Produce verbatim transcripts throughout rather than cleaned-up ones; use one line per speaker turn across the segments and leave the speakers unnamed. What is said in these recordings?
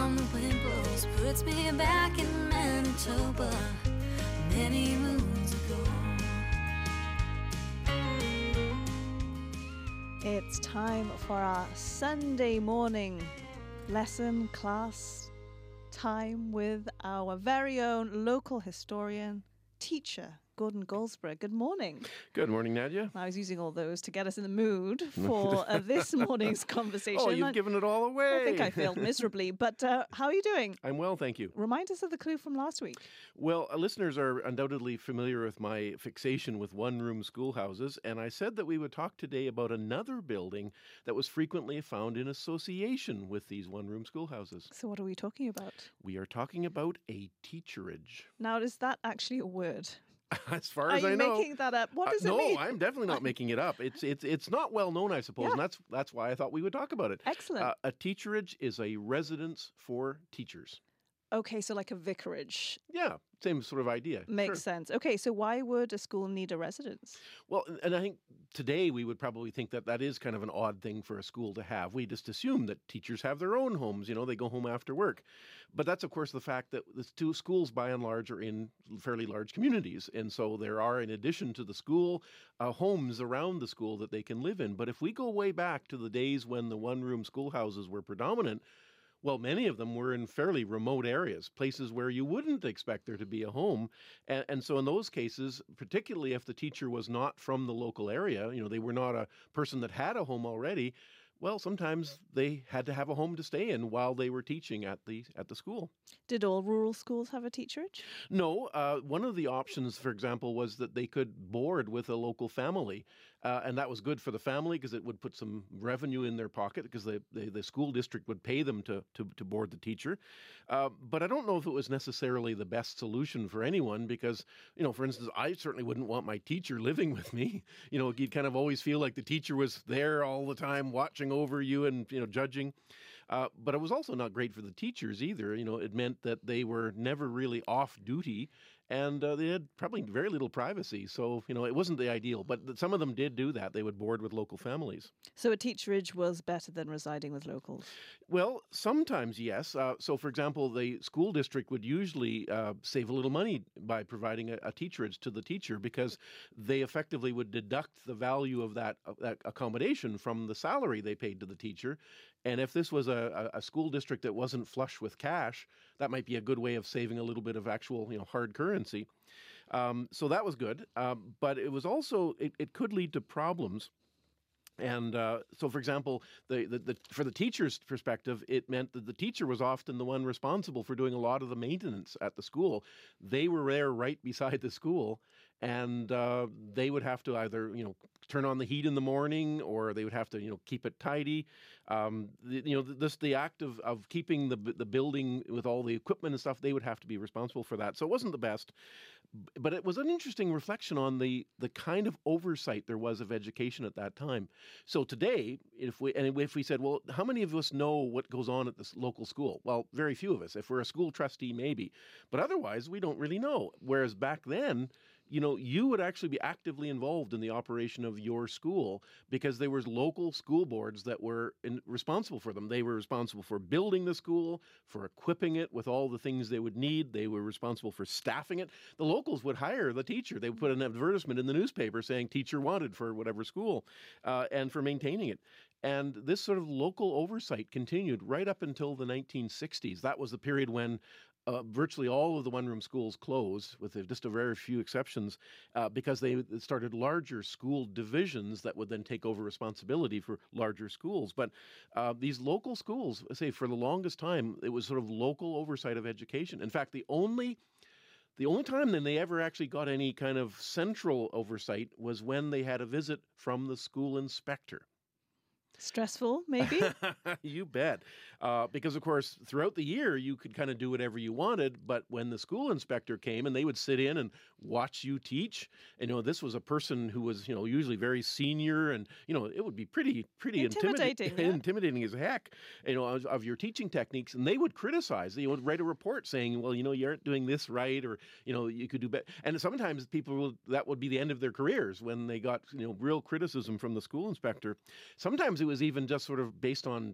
time the wind blows puts me back in Manitoba many moons ago.
It's time for our Sunday morning lesson class time with our very own local historian, teacher, Gordon Goldsborough. Good morning.
Good morning, Nadia.
I was using all those to get us in the mood for uh, this morning's conversation.
Oh, you've
I,
given it all away.
I think I failed miserably, but uh, how are you doing?
I'm well, thank you.
Remind us of the clue from last week.
Well, uh, listeners are undoubtedly familiar with my fixation with one-room schoolhouses, and I said that we would talk today about another building that was frequently found in association with these one-room schoolhouses.
So what are we talking about?
We are talking about a teacherage.
Now, is that actually a word?
As far
Are
as
you
I know,
making that up? What does
uh,
it
no,
mean?
No, I'm definitely not making it up. It's it's it's not well known, I suppose,
Yeah.
and that's that's why I thought we would talk about it.
Excellent.
Uh, a teacherage is a residence for teachers.
Okay, so like a vicarage.
Yeah, same sort of idea.
Makes
Sure.
sense. Okay, so why would a school need a residence?
Well, and I think today we would probably think that that is kind of an odd thing for a school to have. We just assume that teachers have their own homes. You know, they go home after work. But that's, of course, the fact that the two schools, by and large, are in fairly large communities. And so there are, in addition to the school, uh, homes around the school that they can live in. But if we go way back to the days when the one-room schoolhouses were predominant, well, many of them were in fairly remote areas, places where you wouldn't expect there to be a home. And, and so in those cases, particularly if the teacher was not from the local area, you know, they were not a person that had a home already, well, sometimes they had to have a home to stay in while they were teaching at the at the school.
Did all rural schools have a teacherage?
No. Uh, one of the options, for example, was that they could board with a local family. Uh, and that was good for the family because it would put some revenue in their pocket because they, they, the school district would pay them to, to, to board the teacher. Uh, but I don't know if it was necessarily the best solution for anyone because, you know, for instance, I certainly wouldn't want my teacher living with me. You know, you'd kind of always feel like the teacher was there all the time watching over you and, you know, judging. Uh, but it was also not great for the teachers either. You know, it meant that they were never really off duty and uh, they had probably very little privacy. So, you know, it wasn't the ideal. But some of them did do that. They would board with local families.
So a teacherage was better than residing with locals?
Well, sometimes, yes. Uh, so, for example, the school district would usually uh, save a little money by providing a, a teacherage to the teacher because they effectively would deduct the value of that, of that accommodation from the salary they paid to the teacher. And if this was a, a school district that wasn't flush with cash, that might be a good way of saving a little bit of actual, you know, hard currency. Um, so that was good. Um, but it was also, it, it could lead to problems. And uh, so, for example, the, the, the, for the teacher's perspective, it meant that the teacher was often the one responsible for doing a lot of the maintenance at the school. They were there right beside the school, and uh, they would have to either, you know, turn on the heat in the morning, or they would have to, you know, keep it tidy. Um, the, you know, this the act of, of keeping the the building with all the equipment and stuff, they would have to be responsible for that. So it wasn't the best, but it was an interesting reflection on the the kind of oversight there was of education at that time. So today, if we and if we said, well, how many of us know what goes on at this local school? Well, very few of us. If we're a school trustee, maybe. But otherwise, we don't really know. Whereas back then, you know, you would actually be actively involved in the operation of your school because there was local school boards that were in, responsible for them. They were responsible for building the school, for equipping it with all the things they would need. They were responsible for staffing it. The locals would hire the teacher. They would put an advertisement in the newspaper saying teacher wanted for whatever school uh, and for maintaining it. And this sort of local oversight continued right up until the nineteen sixties. That was the period when Uh, virtually all of the one-room schools closed, with just a very few exceptions, uh, because they started larger school divisions that would then take over responsibility for larger schools. But uh, these local schools, I say, for the longest time, it was sort of local oversight of education. In fact, the only the only time then they ever actually got any kind of central oversight was when they had a visit from the school inspector.
Stressful, maybe?
You bet. Uh, because, of course, throughout the year, you could kind of do whatever you wanted. But when the school inspector came and they would sit in and watch you teach, and, you know, this was a person who was, you know, usually very senior and, you know, it would be pretty, pretty
intimidating,
intimida-
yeah.
intimidating as heck, you know, of, of your teaching techniques. And they would criticize, they would write a report saying, well, you know, you aren't doing this right, or, you know, you could do better. And sometimes people, will, that would be the end of their careers when they got, you know, real criticism from the school inspector. Sometimes it was even just sort of based on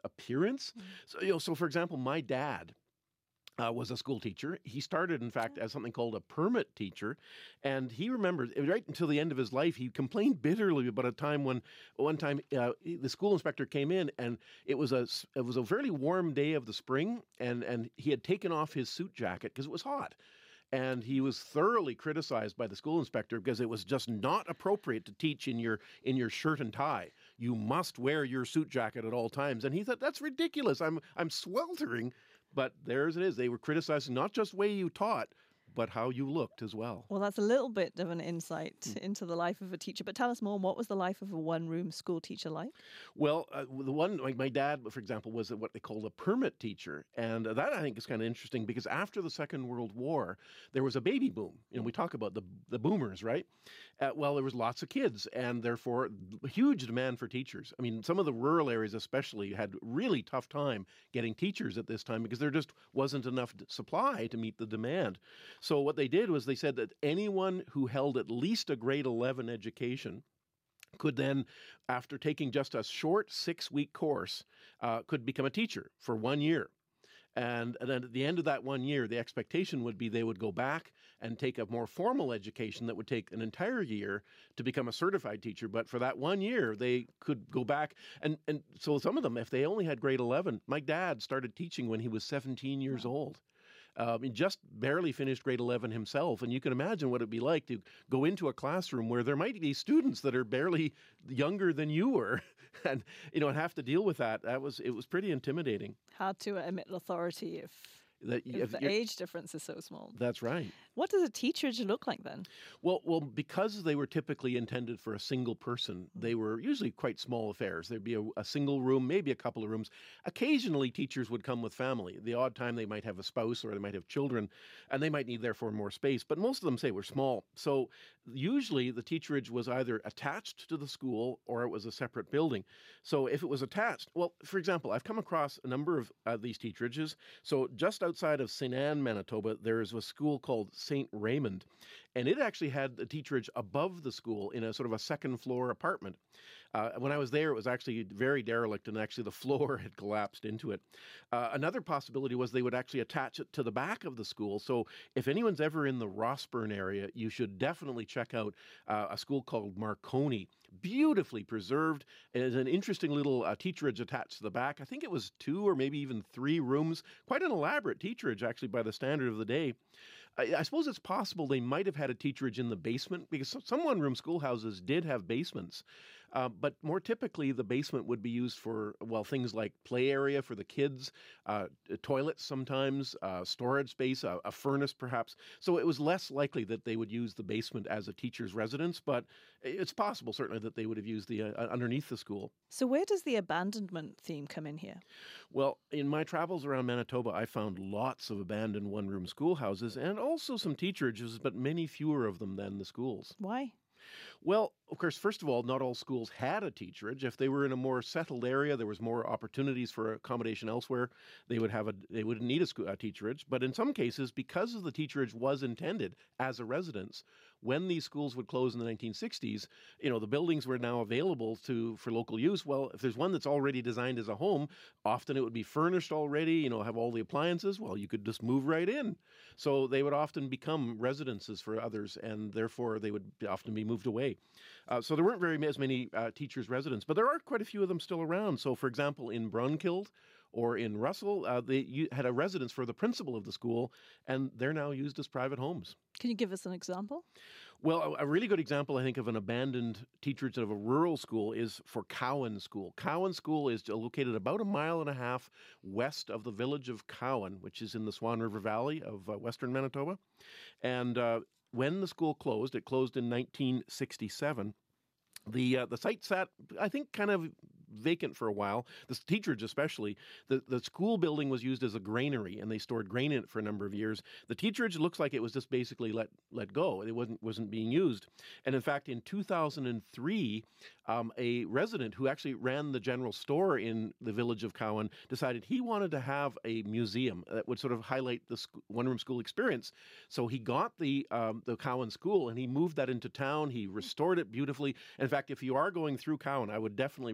appearance. So, you know, so for example, my dad Uh, was a school teacher. He started, in fact, as something called a permit teacher, and he remembers right until the end of his life, he complained bitterly about a time when one time uh, the school inspector came in, and it was a it was a fairly warm day of the spring, and and he had taken off his suit jacket because it was hot. And he was thoroughly criticized by the school inspector because it was just not appropriate to teach in your in your shirt and tie. You must wear your suit jacket at all times. And he thought, that's ridiculous. I'm I'm sweltering. But there it is. They were criticizing not just the way you taught, but how you looked as well.
Well, that's a little bit of an insight mm. into the life of a teacher. But tell us more, what was the life of a one-room school teacher like?
Well, uh, the one, like my dad, for example, was what they called a permit teacher. And that, I think, is kind of interesting because after the Second World War, there was a baby boom. You know, we talk about the, the boomers, right? Uh, well, there was lots of kids and therefore huge demand for teachers. I mean, some of the rural areas especially had really tough time getting teachers at this time because there just wasn't enough supply to meet the demand. So what they did was they said that anyone who held at least a grade eleven education could then, after taking just a short six-week course, uh, could become a teacher for one year. And, and then at the end of that one year, the expectation would be they would go back and take a more formal education that would take an entire year to become a certified teacher. But for that one year, they could go back. And, and so some of them, if they only had grade eleven, my dad started teaching when he was seventeen years old. Um, he just barely finished grade eleven himself, and you can imagine what it'd be like to go into a classroom where there might be students that are barely younger than you were, and you know, and have to deal with that. That was it was pretty intimidating.
Hard to admit authority if,
that,
if,
if
the age difference is so small.
That's right.
What does a teacherage look like then?
Well, well, because they were typically intended for a single person, they were usually quite small affairs. There'd be a, a single room, maybe a couple of rooms. Occasionally, teachers would come with family. The odd time they might have a spouse or they might have children, and they might need, therefore, more space. But most of them, say, were small. So usually the teacherage was either attached to the school or it was a separate building. So if it was attached, well, for example, I've come across a number of uh, these teacherages. So just outside of Saint Anne, Manitoba, there is a school called Saint Raymond, and it actually had the teacherage above the school in a sort of a second floor apartment. Uh, when I was there, it was actually very derelict, and actually the floor had collapsed into it. Uh, another possibility was they would actually attach it to the back of the school. So if anyone's ever in the Rossburn area, you should definitely check out uh, a school called Marconi. Beautifully preserved. It is an interesting little uh, teacherage attached to the back. I think it was two or maybe even three rooms. Quite an elaborate teacherage, actually, by the standard of the day. I, I suppose it's possible they might have had a teacherage in the basement because some one-room schoolhouses did have basements. Uh, but more typically, the basement would be used for, well, things like play area for the kids, uh, toilets sometimes, uh, storage space, a, a furnace perhaps. So it was less likely that they would use the basement as a teacher's residence, but it's possible certainly that they would have used the uh, underneath the school.
So where does the abandonment theme come in here?
Well, in my travels around Manitoba, I found lots of abandoned one-room schoolhouses and also some teacherages, but many fewer of them than the schools.
Why?
Well, of course, first of all, not all schools had a teacherage. If they were in a more settled area, there was more opportunities for accommodation elsewhere. They would have a they would need a, school, a teacherage. But in some cases, because of the teacherage was intended as a residence, when these schools would close in the nineteen sixties, you know, the buildings were now available to for local use. Well, if there's one that's already designed as a home, often it would be furnished already, you know, have all the appliances. Well, you could just move right in. So they would often become residences for others, and therefore they would often be moved away. Uh, so there weren't very as many uh, teachers' residents, but there are quite a few of them still around. So, for example, in Brunkild or in Russell, uh, they had a residence for the principal of the school, and they're now used as private homes.
Can you give us an example?
Well, a, a really good example, I think, of an abandoned teacherage of a rural school is for Cowan School. Cowan School is located about a mile and a half west of the village of Cowan, which is in the Swan River Valley of uh, western Manitoba. And uh, when the school closed, it closed in nineteen sixty-seven. The uh, the site sat, I think, kind of vacant for a while. The teacherage especially. The, the school building was used as a granary, and they stored grain in it for a number of years. The teacherage looks like it was just basically let let go. It wasn't wasn't being used. And in fact, in two thousand three, um, a resident who actually ran the general store in the village of Cowan decided he wanted to have a museum that would sort of highlight the sc- one-room school experience. So he got the um, the Cowan School, and he moved that into town. He restored it beautifully. In fact, if you are going through Cowan, I would definitely recommend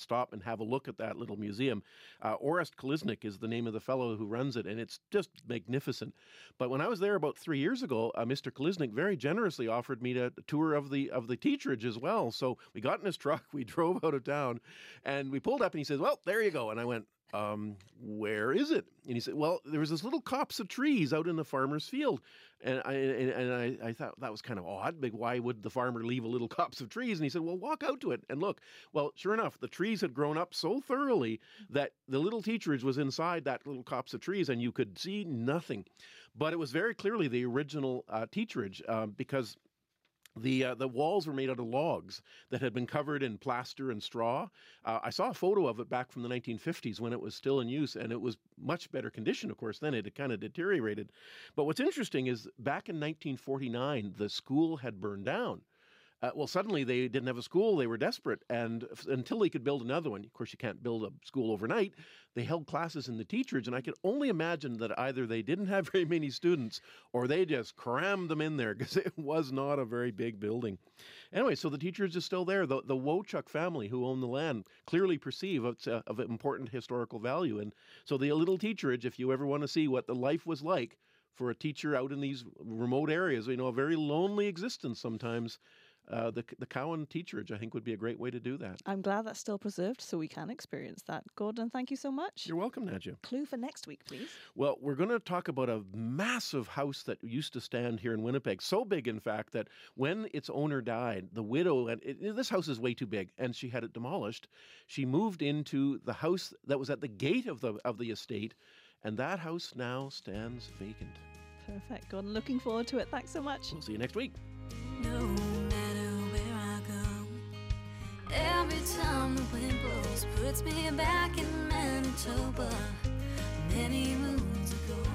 stop and have a look at that little museum. Uh, Orest Kolesnik is the name of the fellow who runs it, and it's just magnificent. But when I was there about three years ago, uh, Mister Kolesnik very generously offered me a tour of the of the teacherage as well. So we got in his truck, we drove out of town, and we pulled up, and he says, "Well, there you go." And I went, Um, where is it? And he said, well, there was this little copse of trees out in the farmer's field. And I and, and I, I thought that was kind of odd. Like, why would the farmer leave a little copse of trees? And he said, well, walk out to it and look. Well, sure enough, the trees had grown up so thoroughly that the little teacherage was inside that little copse of trees, and you could see nothing. But it was very clearly the original uh, teacherage uh, because The uh, the walls were made out of logs that had been covered in plaster and straw. Uh, I saw a photo of it back from the nineteen fifties when it was still in use, and it was much better condition, of course. Then it had kind of deteriorated. But what's interesting is back in nineteen forty-nine, the school had burned down. Uh, well, suddenly they didn't have a school. They were desperate. And f- until they could build another one, of course, you can't build a school overnight, they held classes in the teacherage. And I could only imagine that either they didn't have very many students or they just crammed them in there because it was not a very big building. Anyway, so the teacherage is still there. The, the Wochuk family who own the land clearly perceive it's uh, of important historical value. And so the little teacherage, if you ever want to see what the life was like for a teacher out in these remote areas, you know, a very lonely existence sometimes, Uh, the the Cowan teacherage, I think, would be a great way to do that.
I'm glad that's still preserved so we can experience that. Gordon, thank you so much.
You're welcome, Nadja.
Clue for next week, please.
Well, we're going to talk about a massive house that used to stand here in Winnipeg. So big, in fact, that when its owner died, the widow, and it, this house is way too big, and she had it demolished. She moved into the house that was at the gate of the of the estate, and that house now stands vacant.
Perfect, Gordon. Looking forward to it. Thanks so much.
We'll see you next week.
No matter where I go, every time the wind blows puts me back in Manitoba many moons ago.